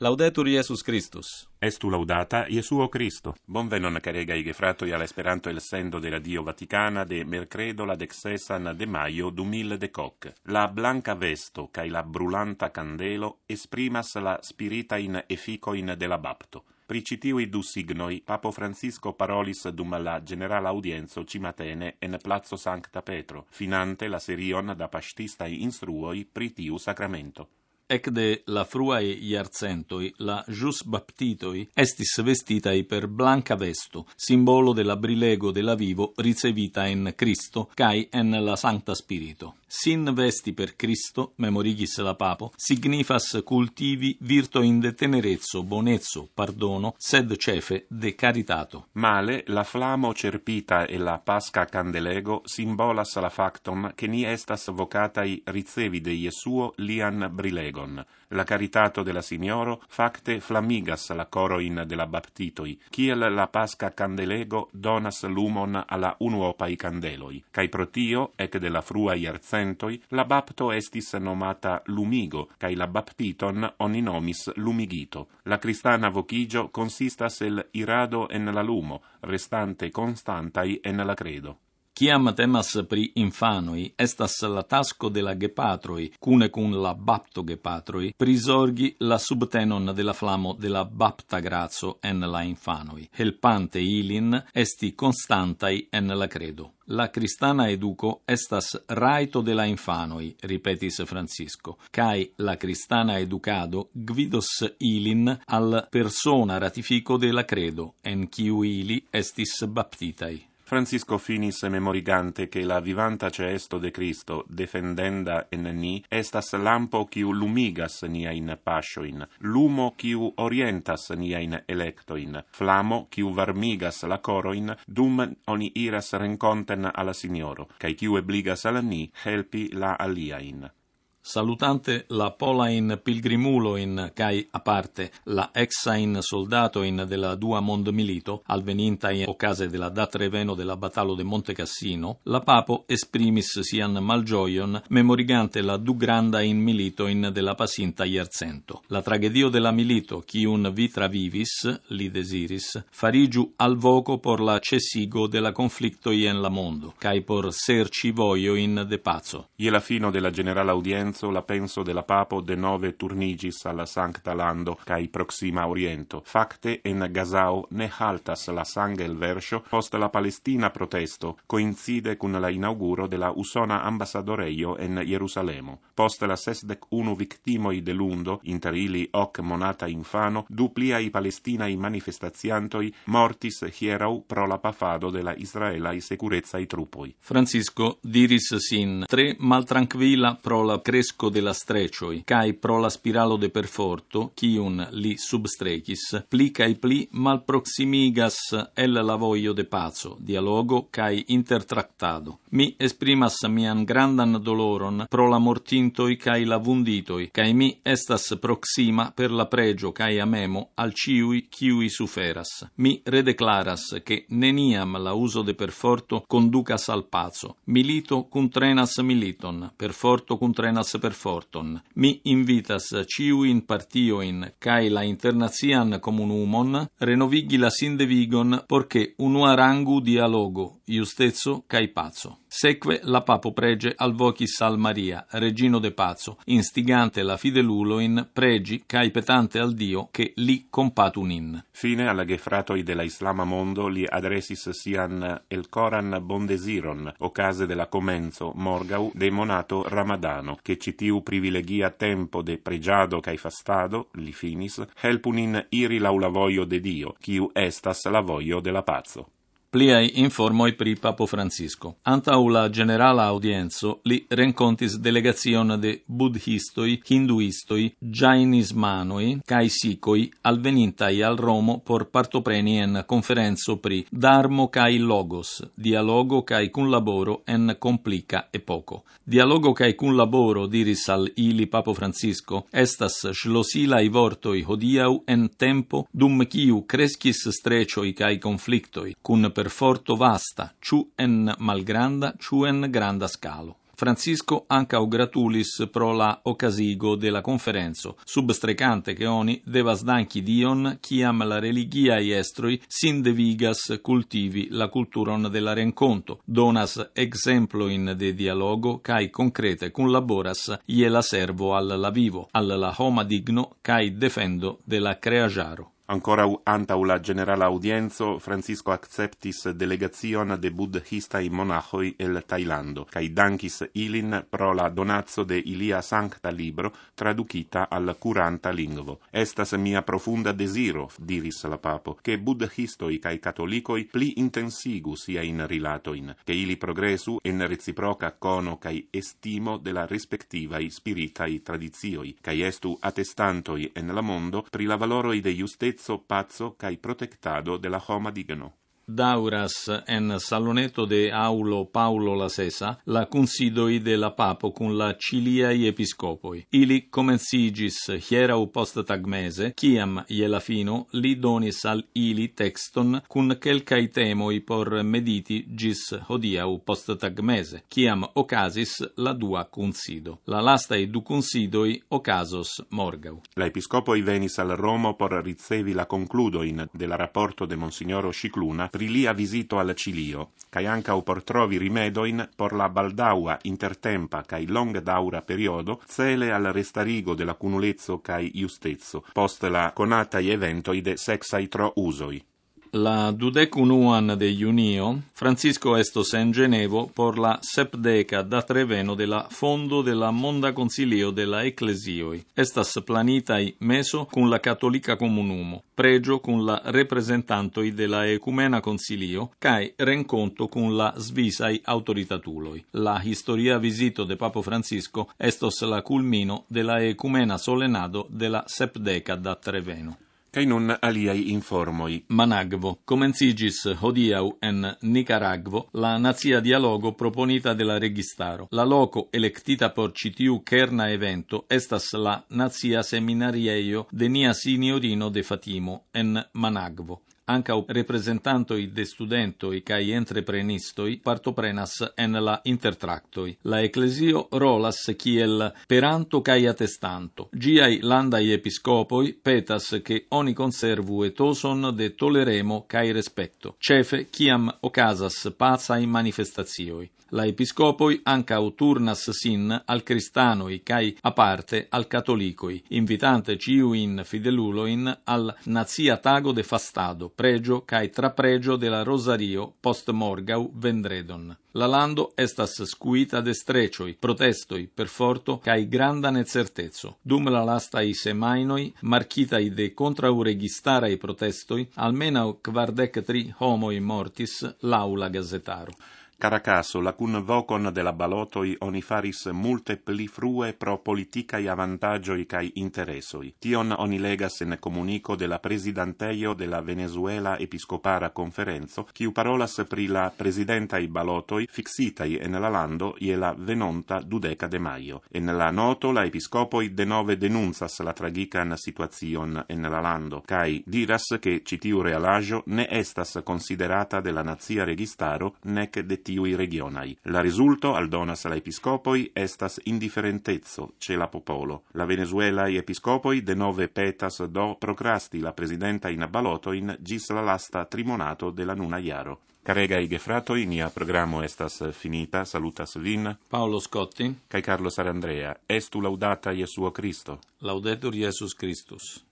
Laudetur Iesus Christus. Estu laudata Iesuo Cristo. Bonvenon caregai gefratoi all'esperanto el sendo de Radio Vaticana de mercredo la 16 de maio 2018. La blanca vesto cae la brulanta candelo esprimas la spiritain efficoin de la bapto. Princitiui du signoi, Papo Francisco parolis dum la generala audienzo cimatene en Plazo Sancta Petro, finante la serion da pastistai instruoi pri tiu sacramento. Ecde la fruae iarcentoi, la jus baptitoi, estis vestitai per blanca vesto, simbolo de la brilego de la vivo ricevita in Cristo, cae en la Sancta Spirito. Sin vesti per Cristo, memorigis la Papo, signifas cultivi virtoin de tenerezzo, bonezzo, pardono, sed cefe de caritato. Male, la flamo cerpita e la pasca candelego simbolas la factum che ni estas vocatai ricevi de Iesuo lian brilego. La caritato de la Signoro facte flamigas la coroin de la baptitoi, kiel la pasca candelego donas lumon alla unuopai candeloi, cae pro tio, ec de la frua iarcentoi, la bapto estis nomata lumigo, cae la baptiton oni nomis lumigito. La cristana vocigio consistas el irado en la lumo, restante constantai en la credo. Ciam temas pri infanoi, estas la tasco de la gepatroi, cune cun la bapto gepatroi, prisorgi la subtenon de la flamo de la bapta grazo en la infanoi, helpante ilin esti constantai en la credo. La cristana educo estas raito de la infanoi, ripetis Francisco, cae la cristana educado gvidos ilin al persona ratifico de la credo, en ciu ili estis baptitai. Francisco finis memorigante che la vivanta ceesto de Cristo, defendenda en ni, estas lampo quiu lumigas niain pasioin, lumo quiu orientas niain electoin, flamo quiu varmigas la coroin, dum oni iras renconten alla Signoro, cae quiu ebligas al ni helpi la aliain. Salutante la polain pilgrimuloin cae aparte la exain soldatoin de la dua mondmilito, alvenintai ocase de la dat reveno de la batalo de Monte Cassino, la Papo esprimis sian malgioion memorigante la du grandain militoin de la pasinta iarcento. La tragedio de la milito, quiun vitra vivis, li desiris, farigiu al voco por la cessigo de la conflictoi en la mondo, cae por serci voioin de pazo. Ie la fino de la generala audienza la penso de la Papo de nove turnigis alla Sancta Lando cae Proxima Oriento. Facte en Gazao ne haltas la sangue el verso post la Palestina protesto, coincide cun la inauguro de la Usona ambassadoreio en Jerusalemo. Post la 61 victimoi de lundo, inter ili hoc monata infano, dupliai palestinai manifestatiantoi mortis hierau pro la pafado de la Israelai securezai trupoi. Francisco diris sin tre maltranquilla pro la cresco de la strecioi, cae pro la spiralo de perforto, quiun li substrecis, pli cae pli malproximigas el la voio de pazo, dialogo cae intertractado. Mi esprimas mian grandan doloron pro la mortintoi cae la vunditoi, cae mi estas proxima per la pregio cae amemo al ciui quiui suferas. Mi redeclaras che neniam la uso de perforto conducas al pazo. Milito cuntrenas militon, perforto cuntrenas perforton. Mi invitas ciuin partioin cae la internazian comunumon renovigi la sindevigon porche unua rangu dialogo, iustezzo cae pazo. Seque la Papo prege al vocis al Maria, regino de pazo, instigante la fideluloin pregi cae petante al Dio che li compatunin. Fine alla gefratoi della Islama mondo li adresis sian el coran bondesiron, ocase de la comenzo morgau de monato Ramadano, che citiu privilegia tempo de pregiado cae fastado, li finis, helpunin iri laula voio de Dio, quiu estas la voio de la pazo. Pliai informoi pri Papo Francisco. Antau la generala audienzo li rencontis delegation de buddhistoi, hinduistoi, jainismanoi, cae sikoi alvenintai al Romo por partopreni en conferenzo pri Dharmo cae Logos, dialogo cae cun laboro en complica epoco. Dialogo cae cun laboro, diris al ili Papo Francisco, estas schlosilai vortoi hodiau en tempo dum quiu crescis strecioi cae conflictoi, cun perforto vasta, ciu en malgranda, ciu en granda scalo. Francisco ancau gratulis pro la ocasigo de la conferenzo, substrecante che oni devas danki Dion, ciam la religiae estroi sin devigas cultivi la culturon de la renconto, donas exemploin de dialogo, cae concrete collaboras ie la servo al la vivo, al la homa digno, cae defendo de la creajaro. Ancora antau la generala audienzo, Francisco acceptis delegazion de buddhistai monachoi el Tailando, cae dankis ilin pro la donazzo de ilia sancta libro, traducita al curanta lingvo. Estas mia profunda desiro, diris la papo, che buddhistoi cae catolicoi pli intensigu sia in rilatoin, che ili progresu en reciproca cono cae estimo de la respectivai spiritai tradizioi, cae estu attestantoi en la mondo pri la valoroi de justezza pazzo cae protectado de la homa digno. Dauras en saloneto de Aulo Paulo la Sesa la considoi de la papo cun la ciliai episcopoi. Ili comencigis hierau post tagmese, ciam iela fino li donis al ili texton cun quelcai temoi por mediti gis hodiau post tagmese, ciam ocasis la dua consido. La lastai du considoi ocasos morgau. La episcopoi venis al Romo por ricevi la concludoin de la rapporto de Monsignoro Scicluna pri lia visito al Cilio, cae ancau por trovi rimedoin por la baldaua intertempa cae long daura periodo cele al restarigo de la cunulezzo cae justezzo, post la conatai eventoi de sexai tro usoi. La 21 de junio, Francisco estos en Genevo por la 70 da treveno de la fondo de la Monda Concilio de la Ecclesioi. Estas planitai meso cun la Cattolica Comunumo, pregio cun la representantoi de la Ecumena Concilio, cae renconto cun la svisai autoritatuloi. La historia visito de Papo Francisco estos la culmino de la Ecumena Solenado de la 70 da treveno. Cae nun aliai informoi. Managvo. Comencigis hodiau en Nicaragvo la nazia dialogo proponita de la registaro. La loco electita por citiu kerna evento estas la nazia seminarieio de nia signorino de Fatimo en Managvo. Ancau representantoi de studentoi cae entreprenistoi partoprenas en la intertractoi. La ecclesio rolas kiel peranto cae attestanto. Giai landai episcopoi petas che oni conservu etoson de toleremo cae respecto, cefe ciam ocasas pacai manifestatioi. La episcopoi ancau turnas sin al cristanoi cae aparte al catolicoi, invitante ciuin fideluloin al nazia tago de fastado, pregio cae trapregio de la rosario post morgau vendredon. La lando estas scuita de strecioi, protestoi, perforto, cae granda necertezzo. Dum la lastai semainoi, marchitai de contrauregistarai protestoi, almenau 43 homoi mortis, l'aula gazetaro. Caracaso, la cun vocon de la balotoi oni faris multe pli frue pro politicae avantagioi cae interessoi. Tion oni legas en comunico de la presidanteio de la Venezuela Episcopara Conferenzo, quiu parolas pri la presidentai balotoi fixitai en la lando ie la venonta 20 de maio. En la noto la episcopoi denove denunzas la tragican situazion en la lando, cae diras che citiu realagio ne estas considerata de la nazia registaro nec de tiui regionai. La resulto, aldonas la episcopoi, estas indifferentezzo ce la popolo. La Venezuelae episcopoi denove petas do procrasti la presidenta in balotoin gis la lasta trimonato de la nuna iaro. Caregai gefratoi, nia programo estas finita, salutas vin. Paolo Scotti. Cae Carlo Sarandrea. Estu laudata Iesuo Christo. Laudetur Iesus Christus.